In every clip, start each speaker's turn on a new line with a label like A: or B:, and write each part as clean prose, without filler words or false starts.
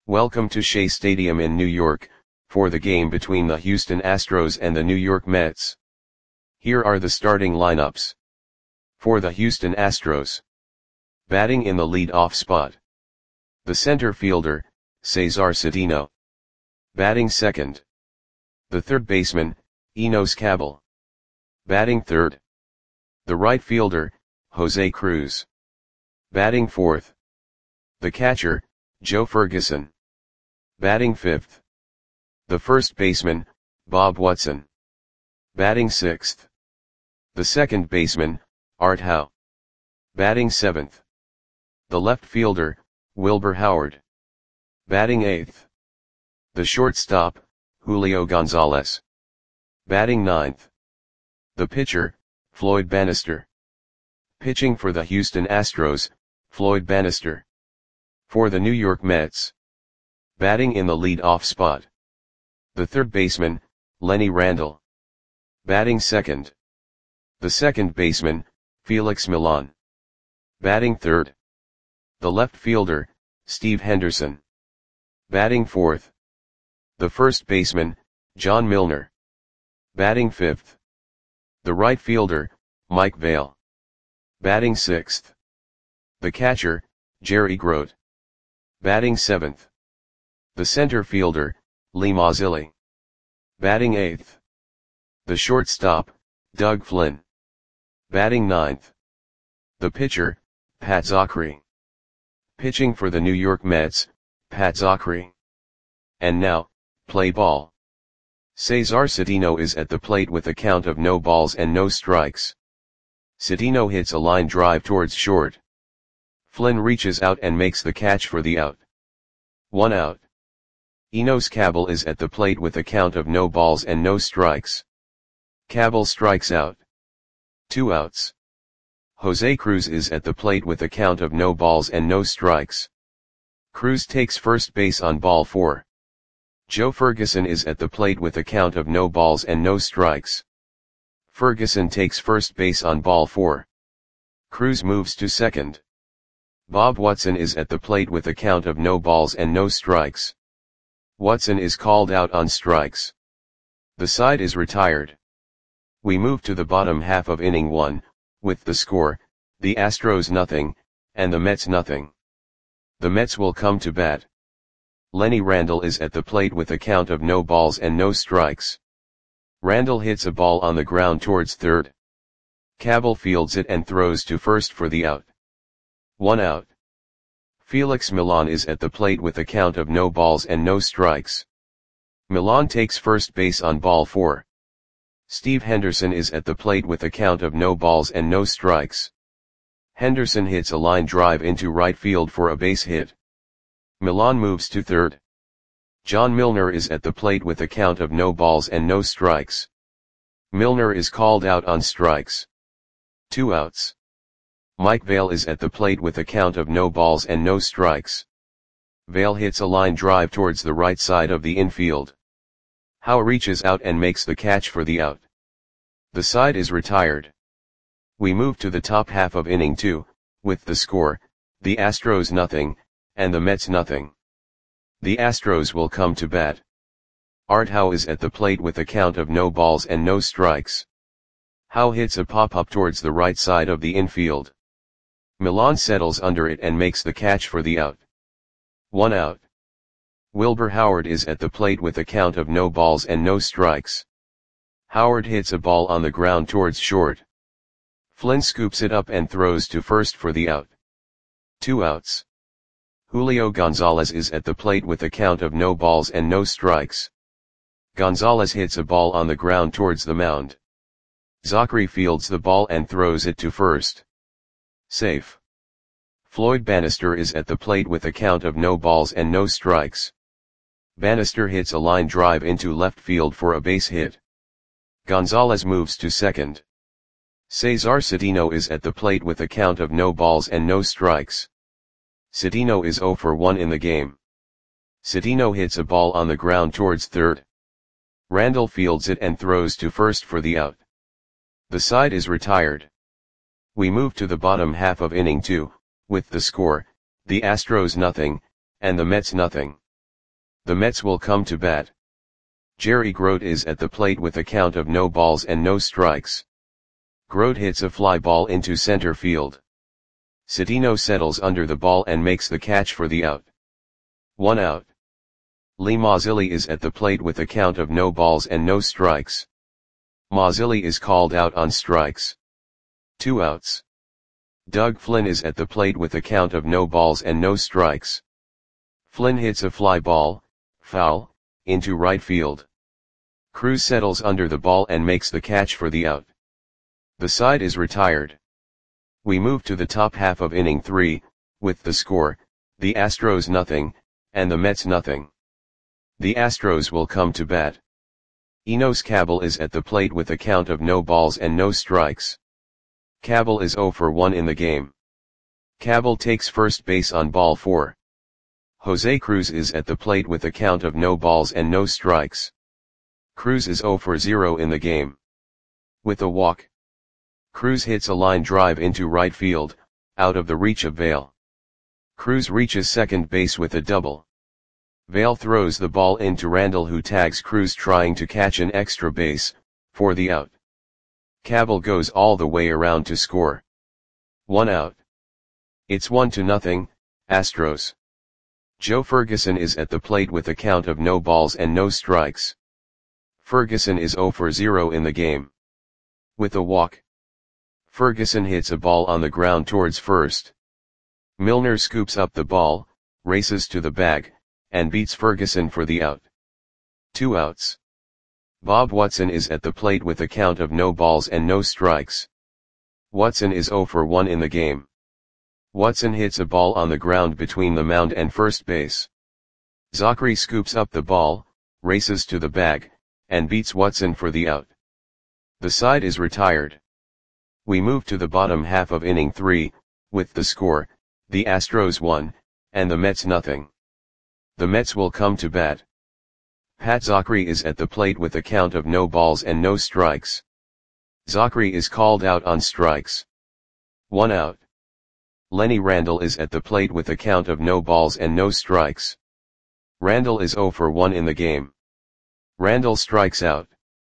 A: Welcome to Shea Stadium in New York, for the game between the Houston Astros and the New York Mets. Here are the starting lineups. For the Houston Astros. Batting in the lead-off spot. The center fielder, Cesar Cedeno. Batting second. The third baseman, Enos Cabell. Batting third. The right fielder, Jose Cruz. Batting fourth. The catcher, Joe Ferguson. Batting fifth. The first baseman, Bob Watson. Batting sixth. The second baseman, Art Howe. Batting seventh. The left fielder, Wilbur Howard. Batting eighth. The shortstop, Julio Gonzalez. Batting ninth. The pitcher, Floyd Bannister. Pitching for the Houston Astros, Floyd Bannister. For the New York Mets. Batting in the lead-off spot. The third baseman, Lenny Randle. Batting second. The second baseman, Felix Millan. Batting third. The left fielder, Steve Henderson. Batting fourth. The first baseman, John Milner. Batting fifth. The right fielder, Mike Vail. Batting sixth. The catcher, Jerry Grote. Batting seventh. The center fielder, Lee Mazzilli. Batting eighth. The shortstop, Doug Flynn. Batting ninth. The pitcher, Pat Zachry. Pitching for the New York Mets, Pat Zachry. And now, play ball. Cesar Cedeno is at the plate with a count of no balls and no strikes. Cedeno hits a line drive towards short. Flynn reaches out and makes the catch for the out. 1 out. Enos Cabell is at the plate with a count of no balls and no strikes. Cabell strikes out. 2 outs. Jose Cruz is at the plate with a count of no balls and no strikes. Cruz takes first base on ball 4. Joe Ferguson is at the plate with a count of no balls and no strikes. Ferguson takes first base on ball 4. Cruz moves to second. Bob Watson is at the plate with a count of no balls and no strikes. Watson is called out on strikes. The side is retired. We move to the bottom half of inning 1, with the score, the Astros nothing, and the Mets nothing. The Mets will come to bat. Lenny Randle is at the plate with a count of no balls and no strikes. Randle hits a ball on the ground towards third. Cabell fields it and throws to first for the out. 1 out. Felix Millan is at the plate with a count of no balls and no strikes. Millan takes first base on ball 4. Steve Henderson is at the plate with a count of no balls and no strikes. Henderson hits a line drive into right field for a base hit. Millan moves to third. John Milner is at the plate with a count of no balls and no strikes. Milner is called out on strikes. 2 outs. Mike Vail is at the plate with a count of no balls and no strikes. Vail hits a line drive towards the right side of the infield. Howe reaches out and makes the catch for the out. The side is retired. We move to the top half of inning 2, with the score, the Astros nothing, and the Mets nothing. The Astros will come to bat. Art Howe is at the plate with a count of no balls and no strikes. Howe hits a pop-up towards the right side of the infield. Millan settles under it and makes the catch for the out. 1 out. Wilbur Howard is at the plate with a count of no balls and no strikes. Howard hits a ball on the ground towards short. Flynn scoops it up and throws to first for the out. 2 outs. Julio Gonzalez is at the plate with a count of no balls and no strikes. Gonzalez hits a ball on the ground towards the mound. Zachry fields the ball and throws it to first. Safe. Floyd Bannister is at the plate with a count of no balls and no strikes. Bannister hits a line drive into left field for a base hit. Gonzalez moves to second. Cesar Cedeno is at the plate with a count of no balls and no strikes. Cedeno is 0 for 1 in the game. Cedeno hits a ball on the ground towards third. Randle fields it and throws to first for the out. The side is retired. We move to the bottom half of inning 2, with the score, the Astros nothing, and the Mets nothing. The Mets will come to bat. Jerry Grote is at the plate with a count of no balls and no strikes. Grote hits a fly ball into center field. Citino settles under the ball and makes the catch for the out. 1 out. Lee Mazzilli is at the plate with a count of no balls and no strikes. Mazzilli is called out on strikes. 2 outs. Doug Flynn is at the plate with a count of no balls and no strikes. Flynn hits a fly ball, foul, into right field. Cruz settles under the ball and makes the catch for the out. The side is retired. We move to the top half of inning 3, with the score, the Astros nothing, and the Mets nothing. The Astros will come to bat. Enos Cabell is at the plate with a count of no balls and no strikes. Cabell is 0 for 1 in the game. Cabell takes first base on ball 4. Jose Cruz is at the plate with a count of no balls and no strikes. Cruz is 0 for 0 in the game. With a walk, Cruz hits a line drive into right field, out of the reach of Vail. Cruz reaches second base with a double. Vail throws the ball into Randall, who tags Cruz trying to catch an extra base, for the out. Cabell goes all the way around to score. 1 out. It's 1-0, Astros. Joe Ferguson is at the plate with a count of no balls and no strikes. Ferguson is 0 for 0 in the game. With a walk, Ferguson hits a ball on the ground towards first. Milner scoops up the ball, races to the bag, and beats Ferguson for the out. 2 outs. Bob Watson is at the plate with a count of no balls and no strikes. Watson is 0 for 1 in the game. Watson hits a ball on the ground between the mound and first base. Zachary scoops up the ball, races to the bag, and beats Watson for the out. The side is retired. We move to the bottom half of inning 3, with the score, the Astros 1, and the Mets nothing. The Mets will come to bat. Pat Zachary is at the plate with a count of no balls and no strikes. Zachary is called out on strikes. 1 out. Lenny Randall is at the plate with a count of no balls and no strikes. Randall is 0 for 1 in the game. Randall strikes out.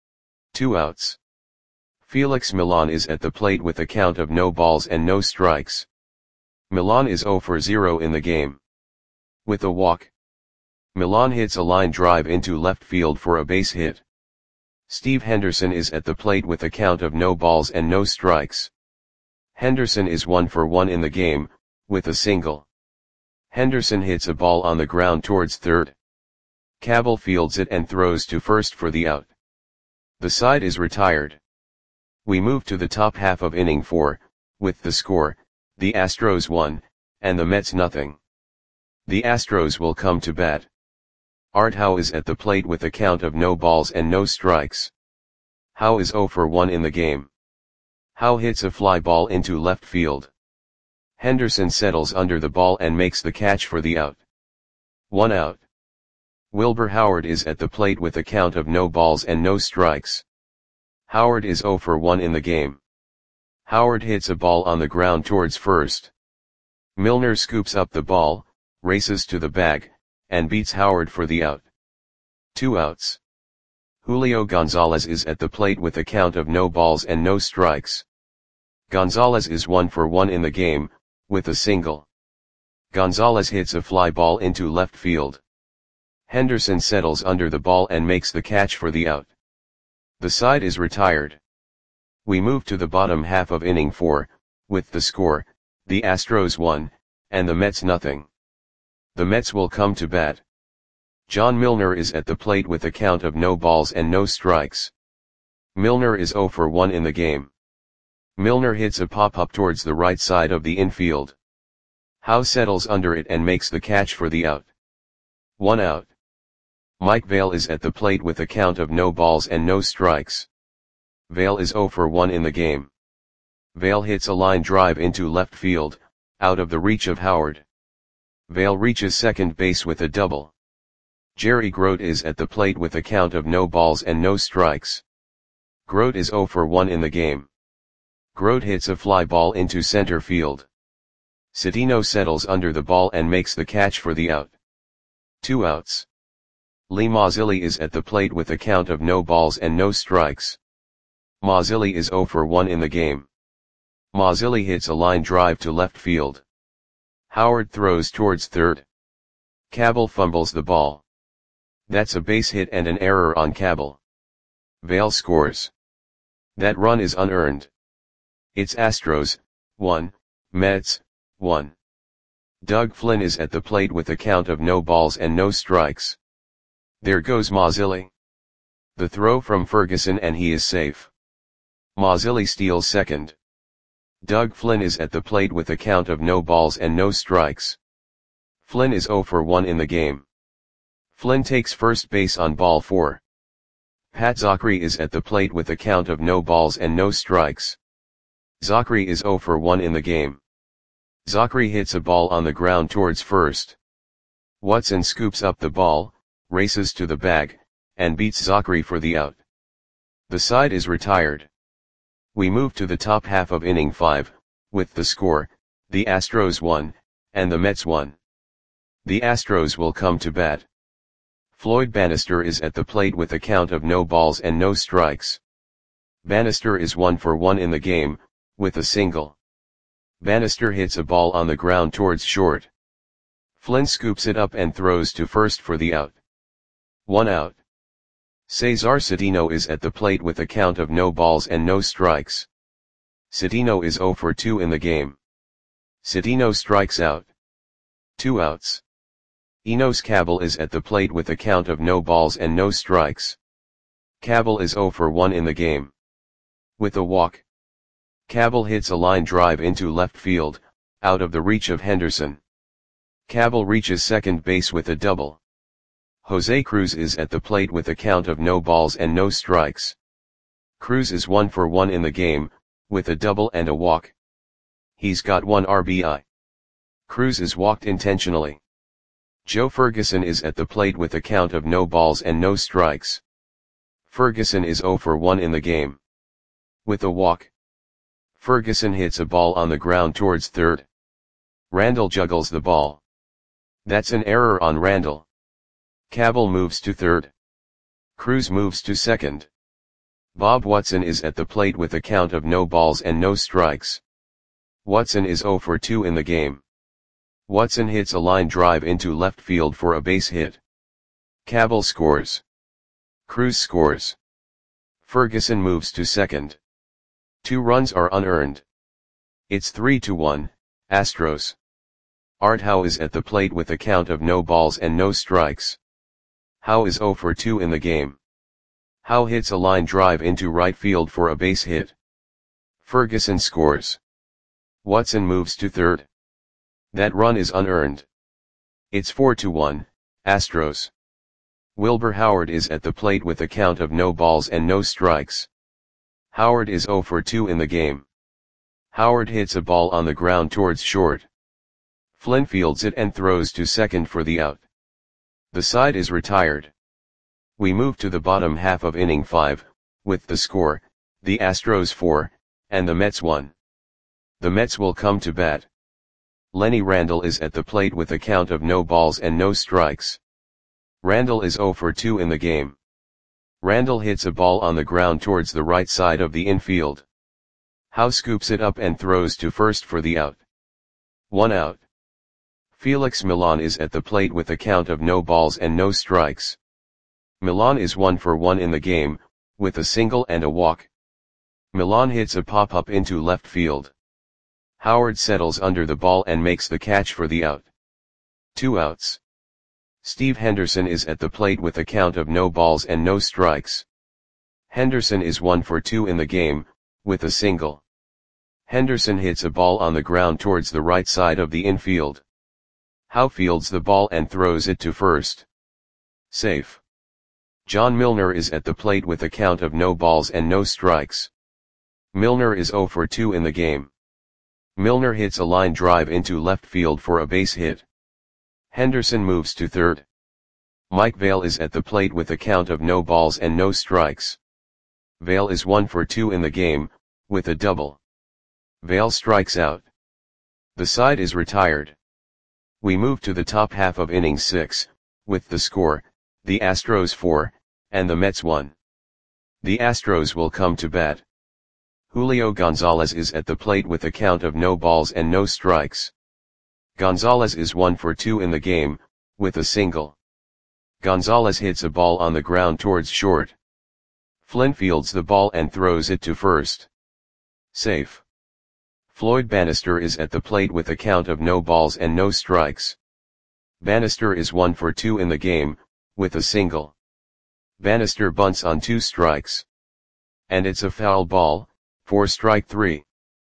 A: 2 outs. Felix Millan is at the plate with a count of no balls and no strikes. Millan is 0 for 0 in the game. With a walk, Millan hits a line drive into left field for a base hit. Steve Henderson is at the plate with a count of no balls and no strikes. Henderson is 1 for 1 in the game, with a single. Henderson hits a ball on the ground towards third. Cabell fields it and throws to first for the out. The side is retired. We move to the top half of inning 4, with the score, the Astros 1, and the Mets nothing. The Astros will come to bat. Art Howe is at the plate with a count of no balls and no strikes. Howe is 0 for 1 in the game. Howe hits a fly ball into left field. Henderson settles under the ball and makes the catch for the out. 1 out. Wilbur Howard is at the plate with a count of no balls and no strikes. Howard is 0 for 1 in the game. Howard hits a ball on the ground towards first. Milner scoops up the ball, races to the bag, and beats Howard for the out. 2 outs. Julio Gonzalez is at the plate with a count of no balls and no strikes. Gonzalez is 1 for 1 in the game, with a single. Gonzalez hits a fly ball into left field. Henderson settles under the ball and makes the catch for the out. The side is retired. We move to the bottom half of inning 4, with the score, the Astros 1, and the Mets nothing. The Mets will come to bat. John Milner is at the plate with a count of no balls and no strikes. Milner is 0 for 1 in the game. Milner hits a pop-up towards the right side of the infield. Howe settles under it and makes the catch for the out. 1 out. Mike Vail is at the plate with a count of no balls and no strikes. Vail is 0 for 1 in the game. Vail hits a line drive into left field, out of the reach of Howard. Vail reaches second base with a double. Jerry Grote is at the plate with a count of no balls and no strikes. Grote is 0 for 1 in the game. Grote hits a fly ball into center field. Citino settles under the ball and makes the catch for the out. 2 outs. Lee Mazzilli is at the plate with a count of no balls and no strikes. Mazzilli is 0 for 1 in the game. Mazzilli hits a line drive to left field. Howard throws towards third. Cabell fumbles the ball. That's a base hit and an error on Cabell. Vail scores. That run is unearned. It's Astros, 1, Mets, 1. Doug Flynn is at the plate with a count of no balls and no strikes. There goes Mazzilli. The throw from Ferguson and he is safe. Mazzilli steals second. Doug Flynn is at the plate with a count of no balls and no strikes. Flynn is 0 for 1 in the game. Flynn takes first base on ball 4. Pat Zachry is at the plate with a count of no balls and no strikes. Zachry is 0 for 1 in the game. Zachry hits a ball on the ground towards first. Watson scoops up the ball, races to the bag, and beats Zachry for the out. The side is retired. We move to the top half of inning 5, with the score, the Astros 1, and the Mets 1. The Astros will come to bat. Floyd Bannister is at the plate with a count of no balls and no strikes. Bannister is 1 for 1 in the game, with a single. Bannister hits a ball on the ground towards short. Flynn scoops it up and throws to first for the out. 1 out. Cesar Cedeno is at the plate with a count of no balls and no strikes. Cedeno is 0 for 2 in the game. Cedeno strikes out. 2 outs. Enos Cabell is at the plate with a count of no balls and no strikes. Cabell is 0 for 1 in the game. With a walk. Cabell hits a line drive into left field, out of the reach of Henderson. Cabell reaches second base with a double. Jose Cruz is at the plate with a count of no balls and no strikes. Cruz is 1 for 1 in the game, with a double and a walk. He's got 1 RBI. Cruz is walked intentionally. Joe Ferguson is at the plate with a count of no balls and no strikes. Ferguson is 0 for 1 in the game. With a walk. Ferguson hits a ball on the ground towards third. Randall juggles the ball. That's an error on Randall. Cabell moves to third. Cruz moves to second. Bob Watson is at the plate with a count of no balls and no strikes. Watson is 0 for 2 in the game. Watson hits a line drive into left field for a base hit. Cabell scores. Cruz scores. Ferguson moves to second. 2 runs are unearned. It's 3-1, Astros. Art Howe is at the plate with a count of no balls and no strikes. Howe is 0 for 2 in the game. Howe hits a line drive into right field for a base hit. Ferguson scores. Watson moves to third. That run is unearned. It's 4-1, Astros. Wilbur Howard is at the plate with a count of no balls and no strikes. Howard is 0 for 2 in the game. Howard hits a ball on the ground towards short. Flynn fields it and throws to second for the out. The side is retired. We move to the bottom half of inning 5, with the score, the Astros 4, and the Mets 1. The Mets will come to bat. Lenny Randall is at the plate with a count of no balls and no strikes. Randall is 0 for 2 in the game. Randall hits a ball on the ground towards the right side of the infield. Howe scoops it up and throws to first for the out. 1 out. Felix Millan is at the plate with a count of no balls and no strikes. Millan is 1 for 1 in the game, with a single and a walk. Millan hits a pop-up into left field. Howard settles under the ball and makes the catch for the out. 2 outs. Steve Henderson is at the plate with a count of no balls and no strikes. Henderson is 1 for 2 in the game, with a single. Henderson hits a ball on the ground towards the right side of the infield. Howe fields the ball and throws it to first. Safe. John Milner is at the plate with a count of no balls and no strikes. Milner is 0 for 2 in the game. Milner hits a line drive into left field for a base hit. Henderson moves to third. Mike Vail is at the plate with a count of no balls and no strikes. Vail is 1 for 2 in the game, with a double. Vail strikes out. The side is retired. We move to the top half of inning 6, with the score, the Astros 4, and the Mets 1. The Astros will come to bat. Julio Gonzalez is at the plate with a count of no balls and no strikes. Gonzalez is 1 for 2 in the game, with a single. Gonzalez hits a ball on the ground towards short. Flynn fields the ball and throws it to first. Safe. Floyd Bannister is at the plate with a count of no balls and no strikes. Bannister is 1 for 2 in the game, with a single. Bannister bunts on 2 strikes. And it's a foul ball, for strike 3.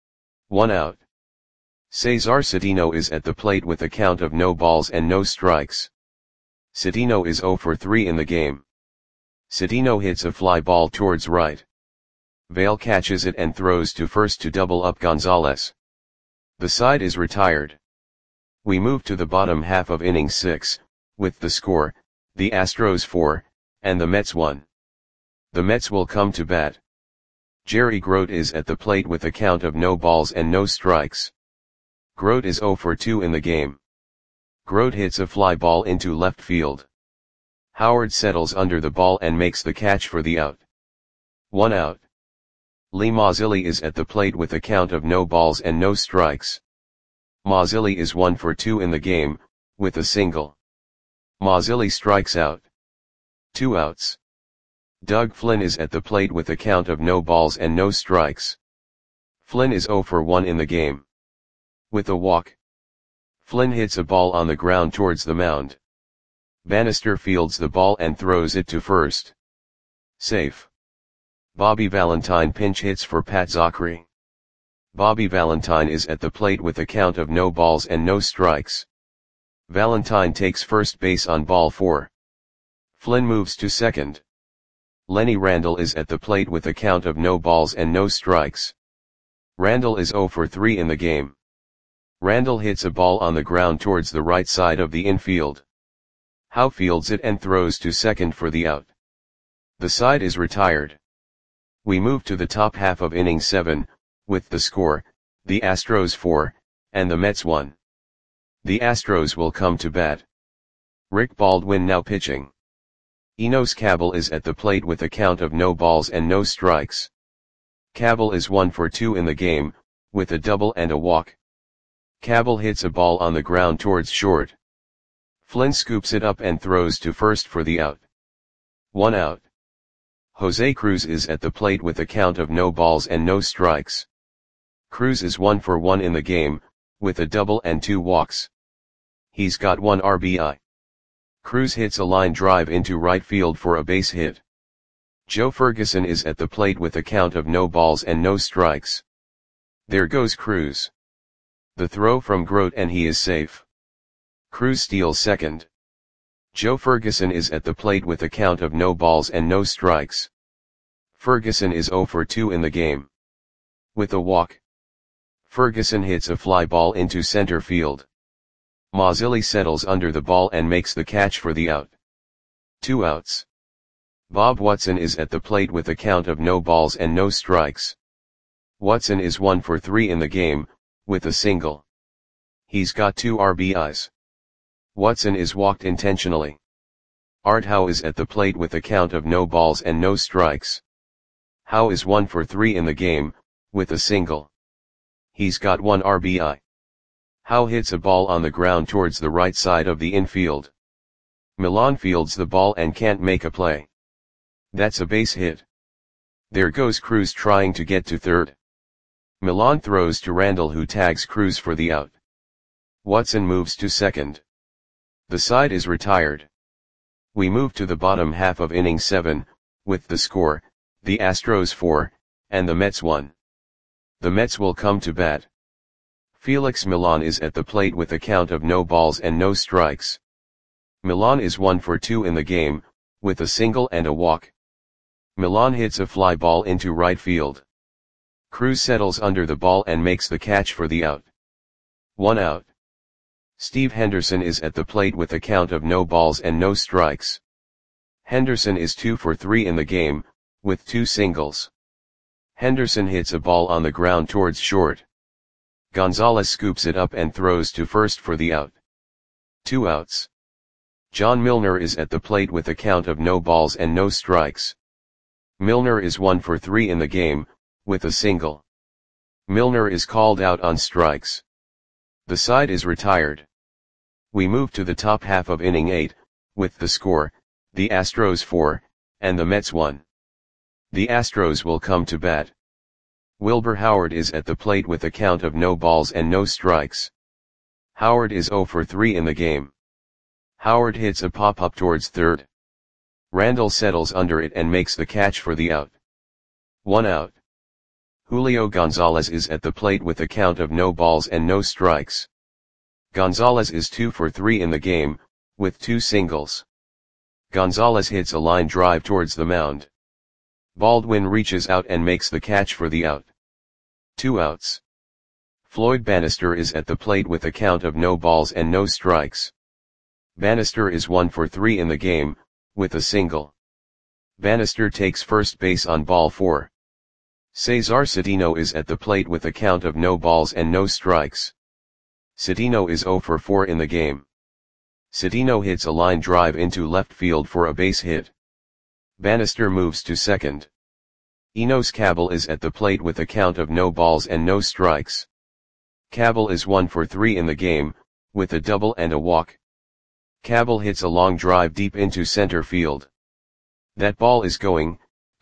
A: 1 out. Cesar Cedeno is at the plate with a count of no balls and no strikes. Cedeno is 0 for 3 in the game. Cedeno hits a fly ball towards right. Vail catches it and throws to first to double up Gonzalez. The side is retired. We move to the bottom half of inning 6, with the score, the Astros 4, and the Mets 1. The Mets will come to bat. Jerry Grote is at the plate with a count of no balls and no strikes. Grote is 0 for 2 in the game. Grote hits a fly ball into left field. Howard settles under the ball and makes the catch for the out. 1 out. Lee Mazzilli is at the plate with a count of no balls and no strikes. Mazzilli is 1 for 2 in the game, with a single. Mazzilli strikes out. 2 outs. Doug Flynn is at the plate with a count of no balls and no strikes. Flynn is 0 for 1 in the game. With a walk. Flynn hits a ball on the ground towards the mound. Bannister fields the ball and throws it to first. Safe. Bobby Valentine pinch hits for Pat Zachry. Bobby Valentine is at the plate with a count of no balls and no strikes. Valentine takes first base on ball 4. Flynn moves to second. Lenny Randle is at the plate with a count of no balls and no strikes. Randle is 0 for 3 in the game. Randle hits a ball on the ground towards the right side of the infield. Howe fields it and throws to second for the out. The side is retired. We move to the top half of inning 7, with the score, the Astros 4, and the Mets 1. The Astros will come to bat. Rick Baldwin now pitching. Enos Cabell is at the plate with a count of no balls and no strikes. Cabell is 1 for 2 in the game, with a double and a walk. Cabell hits a ball on the ground towards short. Flynn scoops it up and throws to first for the out. 1 out. Jose Cruz is at the plate with a count of no balls and no strikes. Cruz is 1 for 1 in the game, with a double and 2 walks. He's got 1 RBI. Cruz hits a line drive into right field for a base hit. Joe Ferguson is at the plate with a count of no balls and no strikes. There goes Cruz. The throw from Grote and he is safe. Cruz steals second. Joe Ferguson is at the plate with a count of no balls and no strikes. Ferguson is 0 for 2 in the game. With a walk. Ferguson hits a fly ball into center field. Mazzilli settles under the ball and makes the catch for the out. 2 outs. Bob Watson is at the plate with a count of no balls and no strikes. Watson is 1 for 3 in the game, with a single. He's got 2 RBIs. Watson is walked intentionally. Art Howe is at the plate with a count of no balls and no strikes. Howe is 1 for 3 in the game, with a single. He's got 1 RBI. Howe hits a ball on the ground towards the right side of the infield. Milan fields the ball and can't make a play. That's a base hit. There goes Cruz trying to get to third. Milan throws to Randle who tags Cruz for the out. Watson moves to second. The side is retired. We move to the bottom half of inning 7, with the score, the Astros 4, and the Mets 1. The Mets will come to bat. Felix Milan is at the plate with a count of no balls and no strikes. Milan is 1 for 2 in the game, with a single and a walk. Milan hits a fly ball into right field. Cruz settles under the ball and makes the catch for the out. 1 out. Steve Henderson is at the plate with a count of no balls and no strikes. Henderson is 2 for 3 in the game, with 2 singles. Henderson hits a ball on the ground towards short. Gonzalez scoops it up and throws to first for the out. 2 outs. John Milner is at the plate with a count of no balls and no strikes. Milner is 1 for 3 in the game, with a single. Milner is called out on strikes. The side is retired. We move to the top half of inning 8, with the score, the Astros 4, and the Mets 1. The Astros will come to bat. Wilbur Howard is at the plate with a count of no balls and no strikes. Howard is 0 for 3 in the game. Howard hits a pop-up towards third. Randall settles under it and makes the catch for the out. 1 out. Julio Gonzalez is at the plate with a count of no balls and no strikes. Gonzalez is 2 for 3 in the game, with 2 singles. Gonzalez hits a line drive towards the mound. Baldwin reaches out and makes the catch for the out. 2 outs. Floyd Bannister is at the plate with a count of no balls and no strikes. Bannister is 1 for 3 in the game, with a single. Bannister takes first base on ball 4. Cesar Cedeno is at the plate with a count of no balls and no strikes. Cedeno is 0 for 4 in the game. Cedeno hits a line drive into left field for a base hit. Bannister moves to second. Enos Cabell is at the plate with a count of no balls and no strikes. Cabell is 1 for 3 in the game, with a double and a walk. Cabell hits a long drive deep into center field. That ball is gone.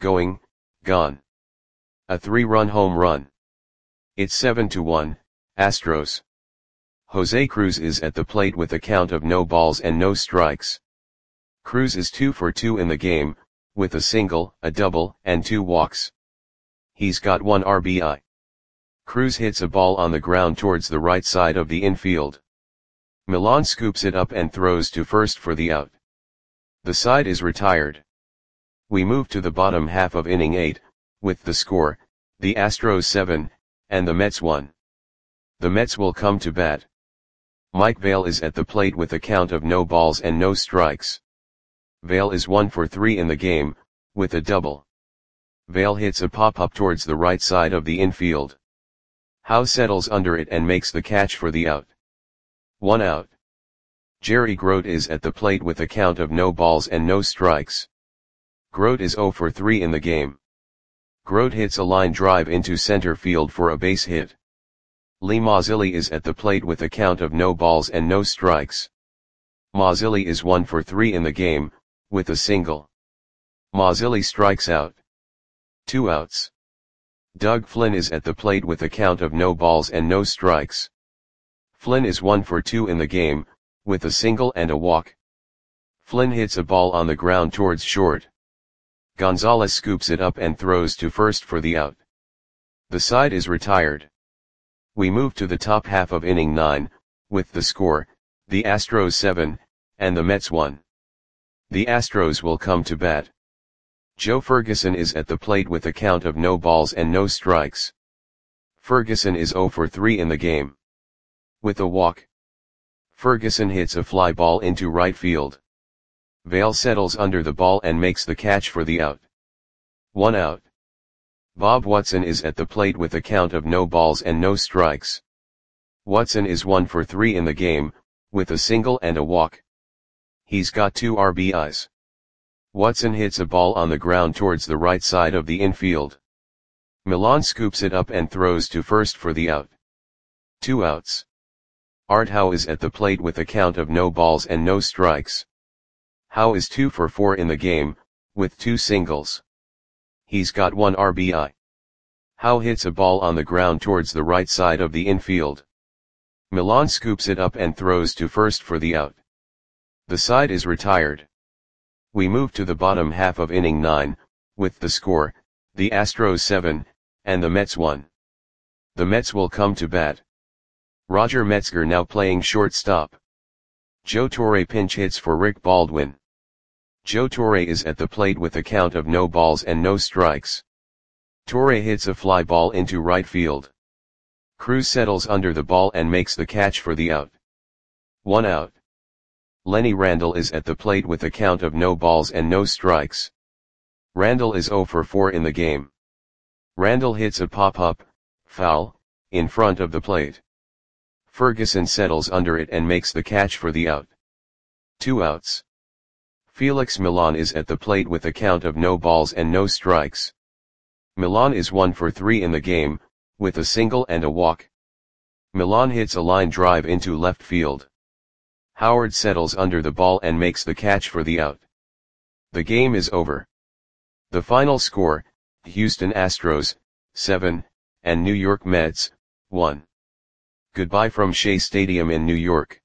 A: A 3-run home run. It's 7-1, Astros. Jose Cruz is at the plate with a count of no balls and no strikes. Cruz is 2 for 2 in the game, with a single, a double, and 2 walks. He's got 1 RBI. Cruz hits a ball on the ground towards the right side of the infield. Millan scoops it up and throws to first for the out. The side is retired. We move to the bottom half of inning 8, with the score, the Astros 7, and the Mets 1. The Mets will come to bat. Mike Vail is at the plate with a count of no balls and no strikes. Vail is 1 for 3 in the game, with a double. Vail hits a pop-up towards the right side of the infield. Howe settles under it and makes the catch for the out. 1 out. Jerry Grote is at the plate with a count of no balls and no strikes. Grote is 0 for 3 in the game. Grote hits a line drive into center field for a base hit. Lee Mazzilli is at the plate with a count of no balls and no strikes. Mazzilli is 1 for 3 in the game, with a single. Mazzilli strikes out. 2 outs. Doug Flynn is at the plate with a count of no balls and no strikes. Flynn is 1 for 2 in the game, with a single and a walk. Flynn hits a ball on the ground towards short. Gonzalez scoops it up and throws to first for the out. The side is retired. We move to the top half of inning 9, with the score, the Astros 7, and the Mets 1. The Astros will come to bat. Joe Ferguson is at the plate with a count of no balls and no strikes. Ferguson is 0 for 3 in the game. With a walk. Ferguson hits a fly ball into right field. Vail settles under the ball and makes the catch for the out. 1 out. Bob Watson is at the plate with a count of no balls and no strikes. Watson is 1 for 3 in the game, with a single and a walk. He's got 2 RBIs. Watson hits a ball on the ground towards the right side of the infield. Millan scoops it up and throws to first for the out. 2 outs. Art Howe is at the plate with a count of no balls and no strikes. Howe is 2 for 4 in the game, with 2 singles. He's got 1 RBI. Howe hits a ball on the ground towards the right side of the infield. Millan scoops it up and throws to first for the out. The side is retired. We move to the bottom half of inning 9, with the score, the Astros 7, and the Mets 1. The Mets will come to bat. Roger Metzger now playing shortstop. Joe Torre pinch hits for Rick Baldwin. Joe Torre is at the plate with a count of no balls and no strikes. Torre hits a fly ball into right field. Cruz settles under the ball and makes the catch for the out. 1 out. Lenny Randle is at the plate with a count of no balls and no strikes. Randle is 0 for 4 in the game. Randle hits a pop-up, foul, in front of the plate. Ferguson settles under it and makes the catch for the out. 2 outs. Felix Millan is at the plate with a count of no balls and no strikes. Millan is 1 for 3 in the game, with a single and a walk. Millan hits a line drive into left field. Howard settles under the ball and makes the catch for the out. The game is over. The final score, Houston Astros, 7, and New York Mets, 1. Goodbye from Shea Stadium in New York.